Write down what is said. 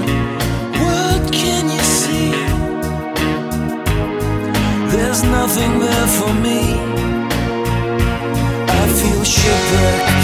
What can you see? There's nothing there for me. I feel shipwrecked.